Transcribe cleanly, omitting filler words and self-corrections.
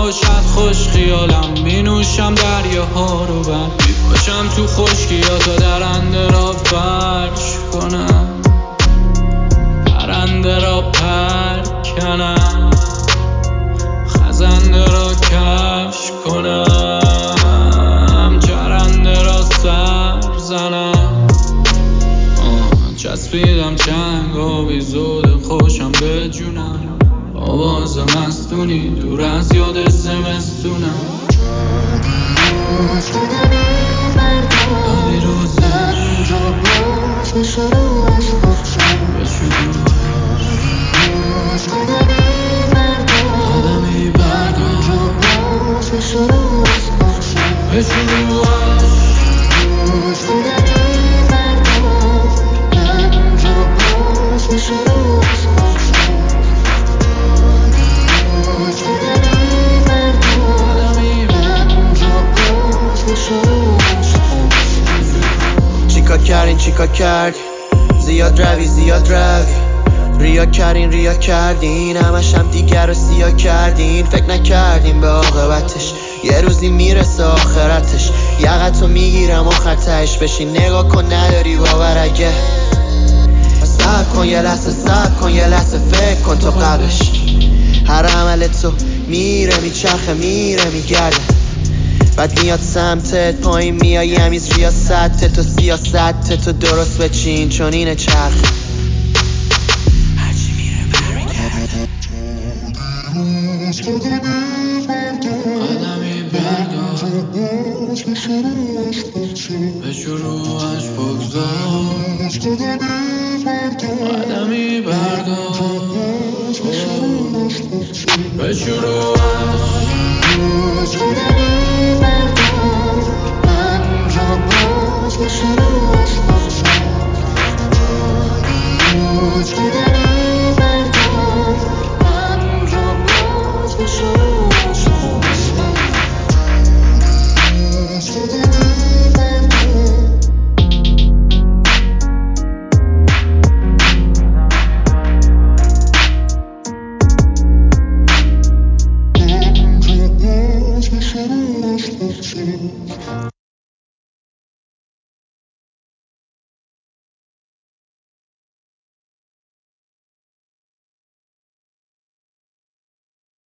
باشد خوش خیالم، می نوشم دریاها رو بر، می باشم تو خشکیا تا درنده را فرش کنم، پرنده را پرکنم، خزنده را کش کنم، چرنده را سر زنم. چسبیدم چنگ آبی زود خوشم به جونم، آواز مستونی دور از یاد زمستونم. دادی روزش آدمی بردار به شروعش چیکار کرد زیاد روی ریا کردین همش هم دیگر رو سیاه کردین، فکر نکردین به عاقبتش یه روزی میرسه آخرتش. یقتو میگیرم آخر تهش بشین نگاه کن نداری باور، اگه صبر کن یه لحظه فکر کن تو قبلش. هر عمل تو میره میچرخه میره میگرده، بعد میاد سمتت پایین میای همیز ریاست تو سیاست تو درست بچین چون اینه چرخ هرچی میره برمیگرده. آدمی بردار